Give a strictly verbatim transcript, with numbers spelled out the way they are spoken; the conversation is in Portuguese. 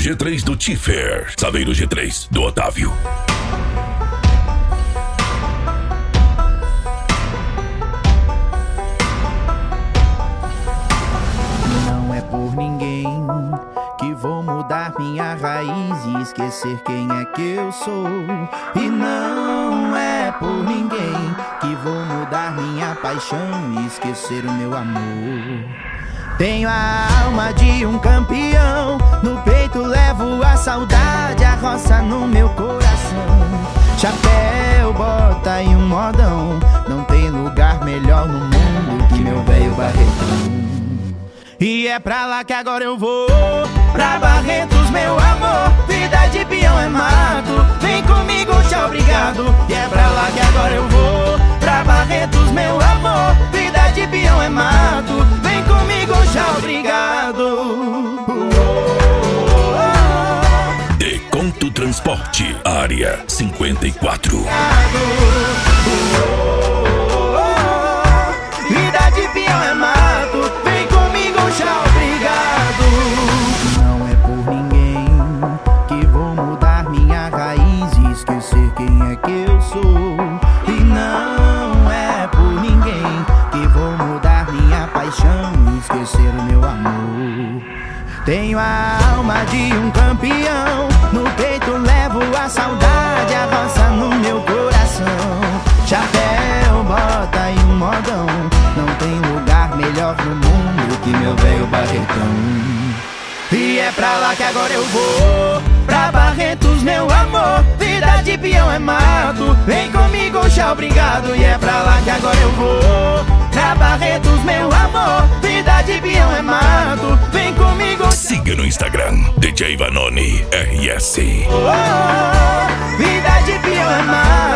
G três do Tiffer. Saveiro G três do Otávio. Não é por ninguém que vou mudar minha raiz e esquecer quem é que eu sou. E não é por ninguém que vou mudar minha paixão e esquecer o meu amor. Tenho a alma de um campeão, no peito levo a saudade, a roça no meu coração. Chapéu, bota e um modão, não tem lugar melhor no mundo que meu velho Barretão. E é pra lá que agora eu vou, pra Barretos, meu amor. Vida de peão é mato, vem comigo, tchau, obrigado. E é pra lá que agora eu vou, pra Barretos, meu amor. Vida de peão é mato, vem comigo, tchau, obrigado. Deconto Transporte, área cinquenta e quatro. Vida de peão é mato, vem comigo, tchau, obrigado. Não é por ninguém que vou mudar minha raiz e esquecer quem é que eu sou. E não é por ninguém que vou mudar minha paixão e esquecer o meu amor. Tenho a alma de um campeão, no peito levo a saudade, a roça no meu coração. Chapéu, bota e um modão, não tem lugar melhor no mundo que meu velho Barretão. E é pra lá que agora eu vou, pra Barretos, meu amor. Vida de peão é mato, vem comigo, tchau, obrigado. E é pra lá que agora eu vou, pra Barretos, meu amor. Vida de peão é mato, vem comigo. Siga no Instagram, D J Vanoni R S. Oh, oh, oh, vida de peão é mato.